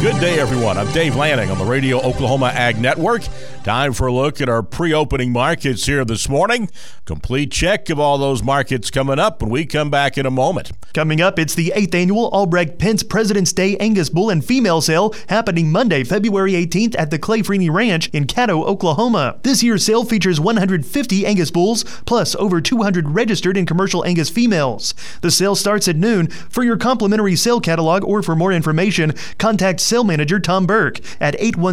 Good day, everyone. I'm Dave Lanning on the Radio Oklahoma Ag Network. Time for a look at our pre-opening markets here this morning. Complete check of all those markets coming up when we come back in a moment. Coming up, it's the 8th Annual Albrecht Pence President's Day Angus Bull and Female Sale happening Monday, February 18th at the Clay Freeney Ranch in Caddo, Oklahoma. This year's sale features 150 Angus bulls plus over 200 registered and commercial Angus females. The sale starts at noon. For your complimentary sale catalog or for more information, contact Sale Manager Tom Burke at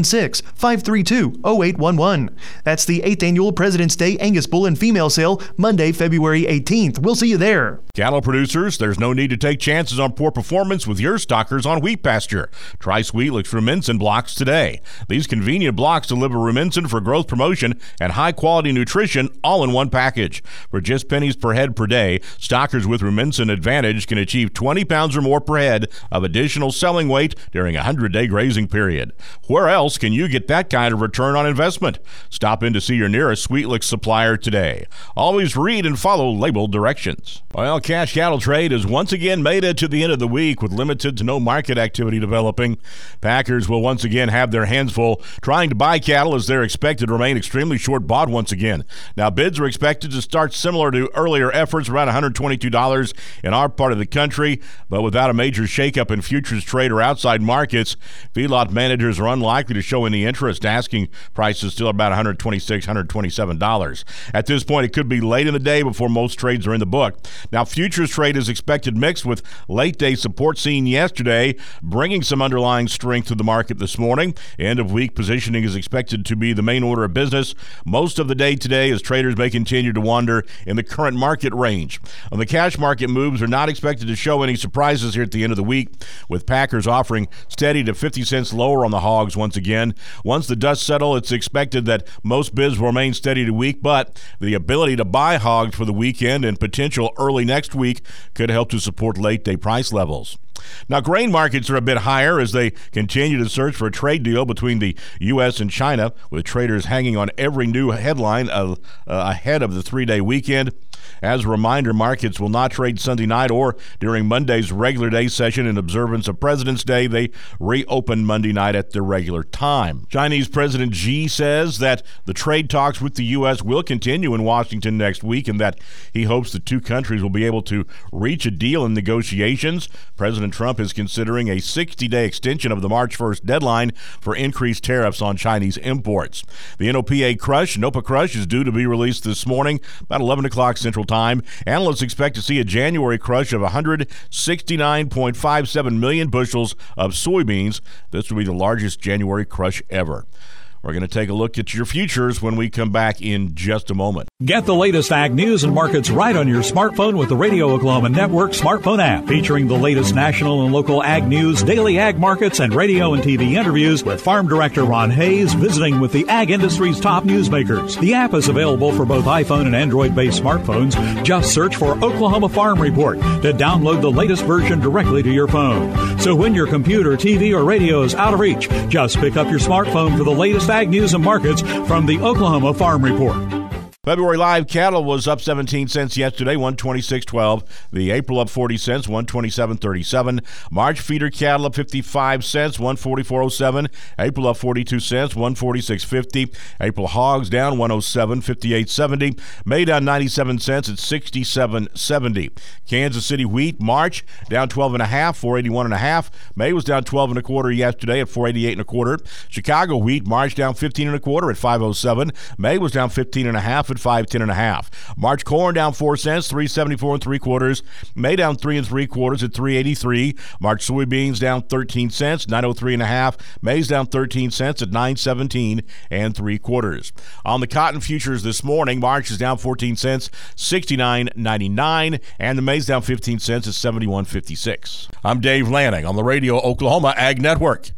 816-532-0811. That's the 8th Annual President's Day Angus Bull and Female Sale, Monday, February 18th. We'll see you there. Cattle producers, there's no need to take chances on poor performance with your stockers on wheat pasture. Try Sweetlix Rumensin blocks today. These convenient blocks deliver Rumensin for growth promotion and high-quality nutrition all in one package. For just pennies per head per day, stockers with Rumensin Advantage can achieve 20 pounds or more per head of additional selling weight during a 100-day grazing period. Where else can you get that kind of return on investment? Stop in to see your nearest Sweetlix supplier today. Always read and follow labeled directions. Well, cash cattle trade has once again made it to the end of the week with limited to no market activity developing. Packers will once again have their hands full trying to buy cattle as they're expected to remain extremely short bought once again. Now, bids are expected to start similar to earlier efforts, around $122 in our part of the country, but without a major shakeup in futures trade or outside markets, feedlot managers are unlikely to show any interest. Asking prices still about $126, $127. At this point, it could be late in the day before most trades are in the book. Now, futures trade is expected mixed with late-day support seen yesterday, bringing some underlying strength to the market this morning. End-of-week positioning is expected to be the main order of business most of the day today as traders may continue to wander in the current market range. On the cash market, moves are not expected to show any surprises here at the end of the week, with Packers offering steady to 50 cents lower on the hogs once again. Once the dust settles, it's expected that most bids will remain steady to weak, but the ability to buy hogs for the weekend and potential early next week could help to support late-day price levels. Now, grain markets are a bit higher as they continue to search for a trade deal between the U.S. and China, with traders hanging on every new headline ahead of the three-day weekend. As a reminder, markets will not trade Sunday night or during Monday's regular day session in observance of President's Day. They reopen Monday night at their regular time. Chinese President Xi says that the trade talks with the U.S. will continue in Washington next week and that he hopes the two countries will be able to reach a deal in negotiations. President Trump is considering a 60-day extension of the March 1st deadline for increased tariffs on Chinese imports. The NOPA crush, NOPA crush, is due to be released this morning about 11 o'clock Central Time. Analysts expect to see a January crush of 169.57 million bushels of soybeans. This will be the largest January crush ever. We're going to take a look at your futures when we come back in just a moment. Get the latest ag news and markets right on your smartphone with the Radio Oklahoma Network smartphone app, featuring the latest national and local ag news, daily ag markets, and radio and TV interviews with Farm Director Ron Hayes visiting with the ag industry's top newsmakers. The app is available for both iPhone and Android-based smartphones. Just search for Oklahoma Farm Report to download the latest version directly to your phone. So when your computer, TV, or radio is out of reach, just pick up your smartphone for the latest ag news and markets from the Oklahoma Farm Report. February live cattle was up 17 cents yesterday, 126.12. The April up 40 cents, 127.37. March feeder cattle up 55 cents, 144.07. April up 42 cents, 146.50. April hogs down 107, 58.70. May down 97 cents at 67.70. Kansas City wheat March down 12.5, 481.5. May was down 12.25 yesterday at 488.25. Chicago wheat March down 15.25 at 507. May was down 15.5 at 510.5. March corn down 4 cents, 374 3/4. May down 3 3/4 at 383. March soybeans down 13 cents, 903.5. May's down 13 cents at 917 3/4. On the cotton futures this morning, March is down 14 cents, 69.99, and the May's down 15 cents at 71.56. I'm Dave Lanning on the Radio Oklahoma Ag Network.